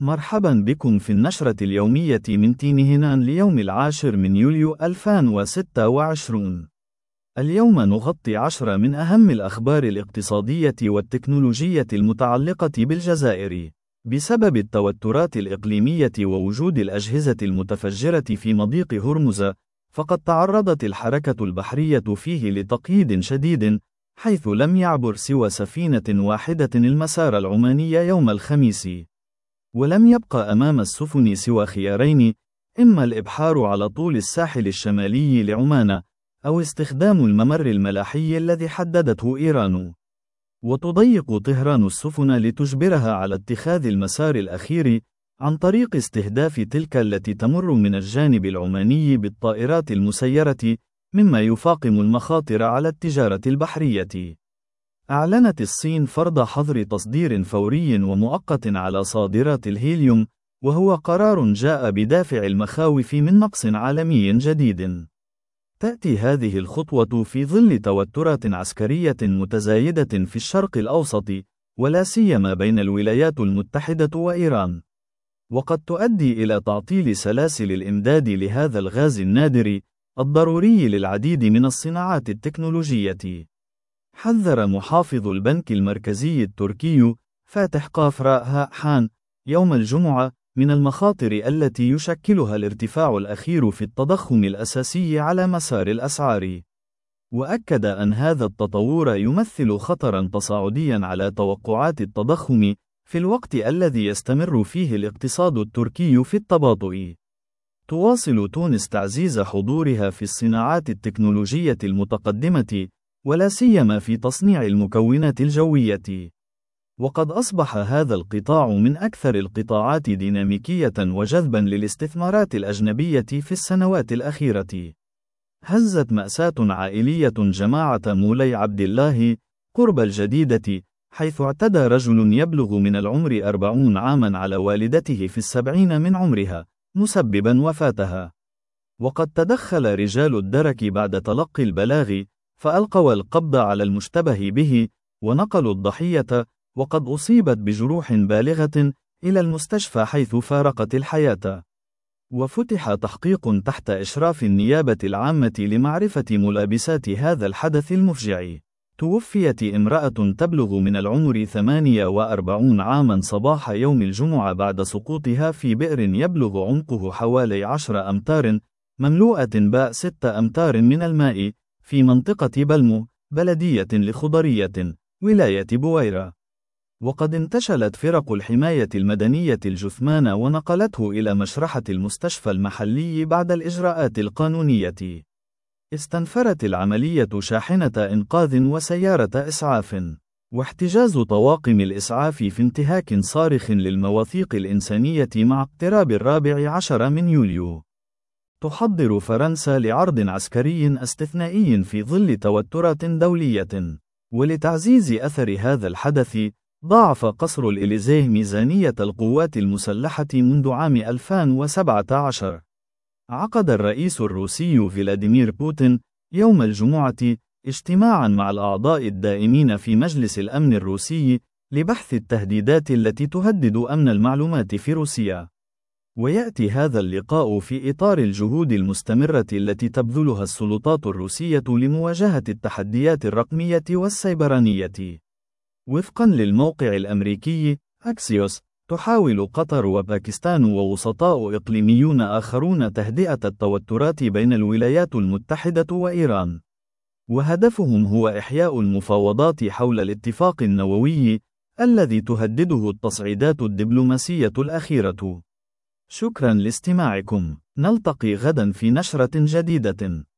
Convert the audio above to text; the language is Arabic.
مرحبا بكم في النشرة اليومية من تيم هنان ليوم 10 من يوليو 2026. اليوم نغطي 10 من أهم الأخبار الاقتصادية والتكنولوجية المتعلقة بالجزائر. بسبب التوترات الإقليمية ووجود الأجهزة المتفجرة في مضيق هرمز، فقد تعرضت الحركة البحرية فيه لتقييد شديد، حيث لم يعبر سوى سفينة واحدة المسار العماني يوم الخميس. ولم يبقى أمام السفن سوى خيارين: إما الإبحار على طول الساحل الشمالي لعمان، أو استخدام الممر الملاحي الذي حددته إيران. وتضيق طهران السفن لتجبرها على اتخاذ المسار الأخير عن طريق استهداف تلك التي تمر من الجانب العماني بالطائرات المسيرة، مما يفاقم المخاطر على التجارة البحرية. أعلنت الصين فرض حظر تصدير فوري ومؤقت على صادرات الهيليوم، وهو قرار جاء بدافع المخاوف من نقص عالمي جديد. تأتي هذه الخطوة في ظل توترات عسكرية متزايدة في الشرق الأوسط، ولا سيما بين الولايات المتحدة وإيران، وقد تؤدي إلى تعطيل سلاسل الإمداد لهذا الغاز النادر الضروري للعديد من الصناعات التكنولوجية. حذر محافظ البنك المركزي التركي فاتح قافراء هاحان يوم الجمعة من المخاطر التي يشكلها الارتفاع الأخير في التضخم الأساسي على مسار الأسعار، وأكد أن هذا التطور يمثل خطرا تصاعديا على توقعات التضخم في الوقت الذي يستمر فيه الاقتصاد التركي في التباطؤ. تواصل تونس تعزيز حضورها في الصناعات التكنولوجية المتقدمة، ولا سيما في تصنيع المكونات الجوية، وقد أصبح هذا القطاع من أكثر القطاعات ديناميكية وجذبا للاستثمارات الأجنبية في السنوات الأخيرة. هزت مأساة عائلية جماعة مولاي عبد الله قرب الجديدة، حيث اعتدى رجل يبلغ من العمر 40 عاما على والدته في 70 من عمرها، مسببا وفاتها. وقد تدخل رجال الدرك بعد تلقي البلاغ، فألقوا القبض على المشتبه به، ونقلوا الضحية، وقد أصيبت بجروح بالغة، إلى المستشفى حيث فارقت الحياة. وفتح تحقيق تحت إشراف النيابة العامة لمعرفة ملابسات هذا الحدث المفجع. توفيت امرأة تبلغ من العمر 48 عاما صباح يوم الجمعة بعد سقوطها في بئر يبلغ عمقه حوالي 10 أمتار، مملوءة باء 6 أمتار من الماء، في منطقة بلمو، بلدية لخضرية، ولاية بويرة. وقد انتشلت فرق الحماية المدنية الجثمان ونقلته إلى مشرحة المستشفى المحلي بعد الإجراءات القانونية. استنفرت العملية شاحنة إنقاذ وسيارة إسعاف، واحتجاز طواقم الإسعاف في انتهاك صارخ للمواثيق الإنسانية مع اقتراب 14 من يوليو. تحضر فرنسا لعرض عسكري استثنائي في ظل توترات دولية. ولتعزيز أثر هذا الحدث، ضاعف قصر الإليزيه ميزانية القوات المسلحة منذ عام 2017. عقد الرئيس الروسي فلاديمير بوتين يوم الجمعة اجتماعا مع الأعضاء الدائمين في مجلس الأمن الروسي لبحث التهديدات التي تهدد أمن المعلومات في روسيا. ويأتي هذا اللقاء في إطار الجهود المستمرة التي تبذلها السلطات الروسية لمواجهة التحديات الرقمية والسيبرانية. وفقا للموقع الأمريكي أكسيوس، تحاول قطر وباكستان ووسطاء إقليميون آخرون تهدئة التوترات بين الولايات المتحدة وإيران، وهدفهم هو إحياء المفاوضات حول الاتفاق النووي الذي تهدده التصعيدات الدبلوماسية الأخيرة. شكرا لاستماعكم، نلتقي غدا في نشرة جديدة.